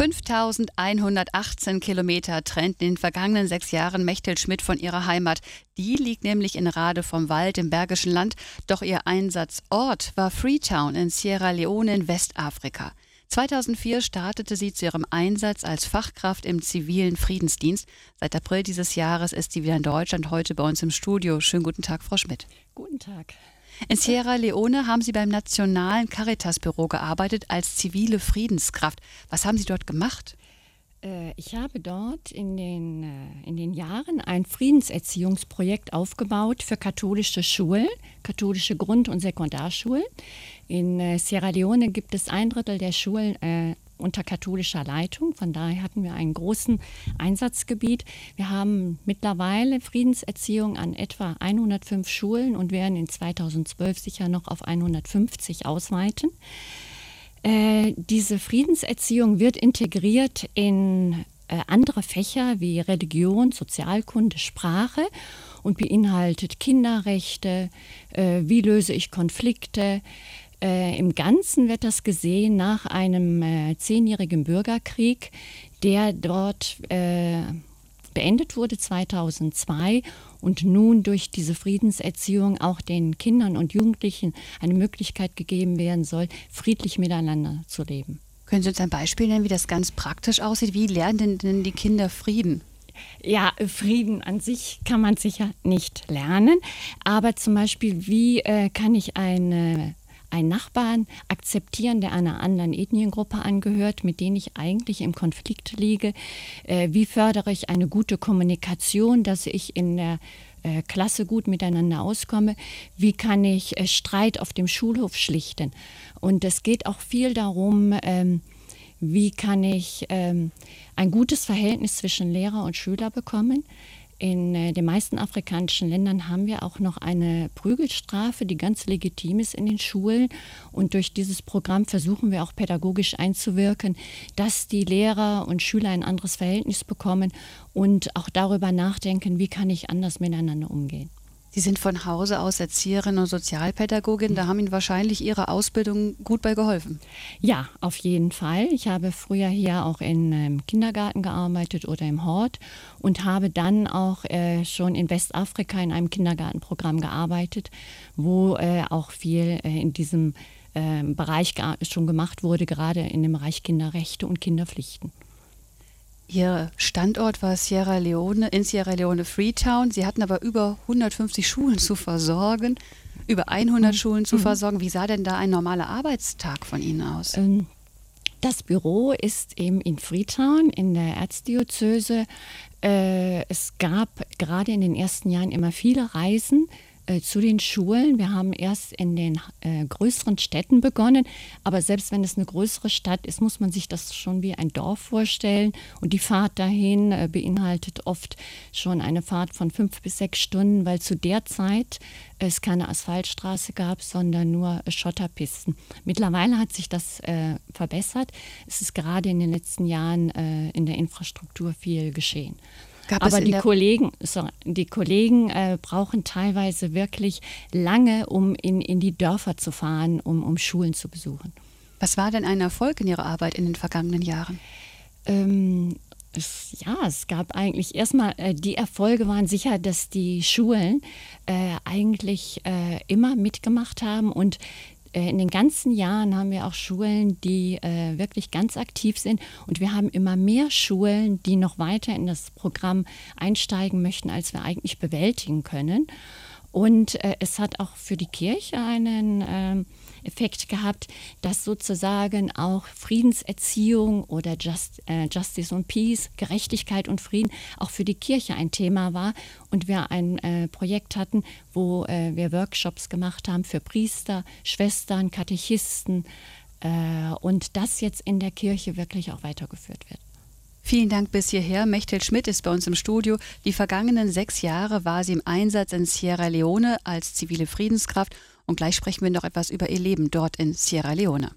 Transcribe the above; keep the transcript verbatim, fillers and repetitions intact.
fünftausendeinhundertachtzehn Kilometer trennten in den vergangenen sechs Jahren Mechthild Schmidt von ihrer Heimat. Die liegt nämlich in Rade vom Wald im Bergischen Land. Doch ihr Einsatzort war Freetown in Sierra Leone in Westafrika. zweitausendvier startete sie zu ihrem Einsatz als Fachkraft im zivilen Friedensdienst. Seit April dieses Jahres ist sie wieder in Deutschland, heute bei uns im Studio. Schönen guten Tag, Frau Schmidt. Guten Tag. In Sierra Leone haben Sie beim Nationalen Caritas-Büro gearbeitet als zivile Friedenskraft. Was haben Sie dort gemacht? Ich habe dort in den, in den Jahren ein Friedenserziehungsprojekt aufgebaut für katholische Schulen, katholische Grund- und Sekundarschulen. In Sierra Leone gibt es ein Drittel der Schulen äh, unter katholischer Leitung. Von daher hatten wir einen großen Einsatzgebiet. Wir haben mittlerweile Friedenserziehung an etwa hundertfünf Schulen und werden in zweitausendzwölf sicher noch auf hundertfünfzig ausweiten. Äh, diese Friedenserziehung wird integriert in äh, andere Fächer wie Religion, Sozialkunde, Sprache und beinhaltet Kinderrechte, äh, wie löse ich Konflikte. Äh, Im Ganzen wird das gesehen nach einem äh, zehnjährigen Bürgerkrieg, der dort äh, beendet wurde zweitausendzwei und nun durch diese Friedenserziehung auch den Kindern und Jugendlichen eine Möglichkeit gegeben werden soll, friedlich miteinander zu leben. Können Sie uns ein Beispiel nennen, wie das ganz praktisch aussieht? Wie lernen denn die Kinder Frieden? Ja, Frieden an sich kann man sicher nicht lernen, aber zum Beispiel, wie äh, kann ich eine einen Nachbarn akzeptieren, der einer anderen Ethniengruppe angehört, mit denen ich eigentlich im Konflikt liege? Äh, wie fördere ich eine gute Kommunikation, dass ich in der äh, Klasse gut miteinander auskomme? Wie kann ich äh, Streit auf dem Schulhof schlichten? Und es geht auch viel darum, ähm, wie kann ich ähm, ein gutes Verhältnis zwischen Lehrer und Schüler bekommen? In äh, den meisten afrikanischen Ländern haben wir auch noch eine Prügelstrafe, die ganz legitim ist in den Schulen. Und durch dieses Programm versuchen wir auch pädagogisch einzuwirken, dass die Lehrer und Schüler ein anderes Verhältnis bekommen und auch darüber nachdenken, wie kann ich anders miteinander umgehen. Sie sind von Hause aus Erzieherin und Sozialpädagogin. Da haben Ihnen wahrscheinlich Ihre Ausbildung gut bei geholfen. Ja, auf jeden Fall. Ich habe früher hier auch in einem Kindergarten gearbeitet oder im Hort und habe dann auch äh, schon in Westafrika in einem Kindergartenprogramm gearbeitet, wo äh, auch viel äh, in diesem äh, Bereich schon gemacht wurde, gerade in dem Bereich Kinderrechte und Kinderpflichten. Ihr Standort war Sierra Leone, in Sierra Leone Freetown. Sie hatten aber über hundertfünfzig Schulen zu versorgen, über hundert mhm. Schulen zu mhm. versorgen. Wie sah denn da ein normaler Arbeitstag von Ihnen aus? Ähm, das Büro ist eben in Freetown, in der Erzdiözese. Äh, es gab gerade in den ersten Jahren immer viele Reisen äh, zu den Schulen. Wir haben erst in den äh, größeren Städten begonnen, aber selbst wenn es eine größere Stadt ist, muss man sich das schon wie ein Dorf vorstellen. Und die Fahrt dahin äh, beinhaltet oft schon eine Fahrt von fünf bis sechs Stunden, weil zu der Zeit es keine Asphaltstraße gab, sondern nur äh, Schotterpisten. Mittlerweile hat sich das äh, verbessert. Es ist gerade in den letzten Jahren äh, in der Infrastruktur viel geschehen. Gab Aber die Kollegen, sorry, die Kollegen äh, brauchen teilweise wirklich lange, um in, in die Dörfer zu fahren, um, um Schulen zu besuchen. Was war denn ein Erfolg in Ihrer Arbeit in den vergangenen Jahren? Ähm, es, ja, es gab eigentlich erstmal, äh, die Erfolge waren sicher, dass die Schulen äh, eigentlich äh, immer mitgemacht haben und in den ganzen Jahren haben wir auch Schulen, die äh, wirklich ganz aktiv sind und wir haben immer mehr Schulen, die noch weiter in das Programm einsteigen möchten, als wir eigentlich bewältigen können. Und äh, es hat auch für die Kirche einen äh, Effekt gehabt, dass sozusagen auch Friedenserziehung oder Just, äh, Justice und Peace, Gerechtigkeit und Frieden auch für die Kirche ein Thema war. Und wir ein äh, Projekt hatten, wo äh, wir Workshops gemacht haben für Priester, Schwestern, Katechisten äh, und das jetzt in der Kirche wirklich auch weitergeführt wird. Vielen Dank bis hierher. Mechthild Schmidt ist bei uns im Studio. Die vergangenen sechs Jahre war sie im Einsatz in Sierra Leone als zivile Friedenskraft. Und gleich sprechen wir noch etwas über ihr Leben dort in Sierra Leone.